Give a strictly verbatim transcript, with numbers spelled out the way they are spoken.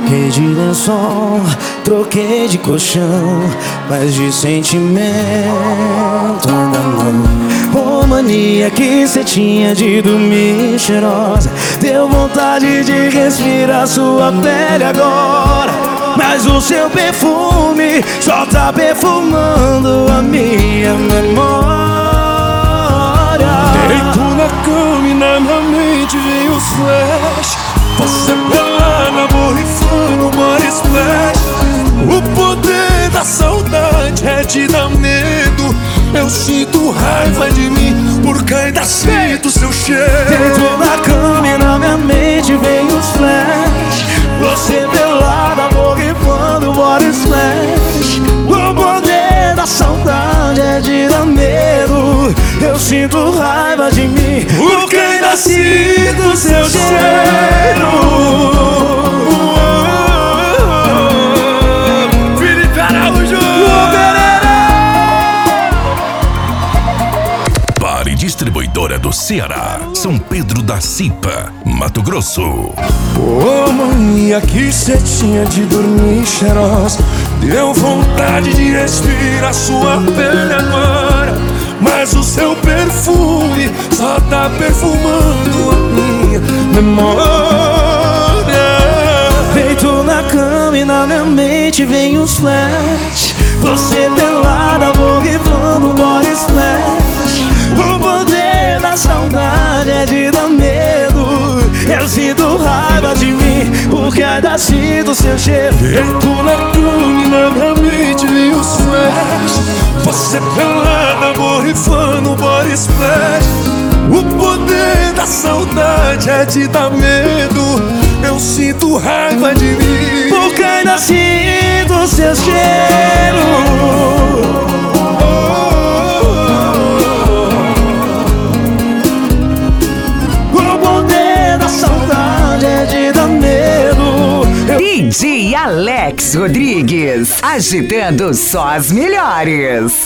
Troquei de lençol, troquei de colchão, mas de sentimento ainda não. Ô mania que cê tinha de dormir cheirosa, deu vontade de respirar sua pele agora. Mas o seu perfume só tá perfumando a minha memória. Deito na cama e na minha mente vem os flash. Você pelada, borrifando, body splash. O poder da saudade é te dar medo. Eu sinto raiva de mim, porque ainda sinto seu cheiro. Deito na cama e na minha mente vem os flash. Você pelada, borrifando, body splash. O poder da saudade é de dar medo. Eu sinto raiva de mim, porque ainda sinto seu cheiro. Felipe Araújo! Pare Distribuidora do Ceará, São Pedro da Cipa, Mato Grosso. Ô mania que cê tinha de dormir cheirosa, deu vontade de respirar sua pele agora. Mas o seu perfume só tá perfumando a minha memória. Deito na cama e na minha mente vem os flash. Você pelada, borrifando, body splash. O poder da saudade é de dar medo. Eu sinto raiva de mim, porque ainda sinto seu cheiro. Deito na cama e na minha mente vem os flash. Você pelada, borrifando, body splash. O poder da saudade é te dar medo. Eu sinto raiva de mim, porque ainda sinto seu cheiro. O poder da saudade é de dar medo. D J Alex Rodrigues, agitando só as melhores.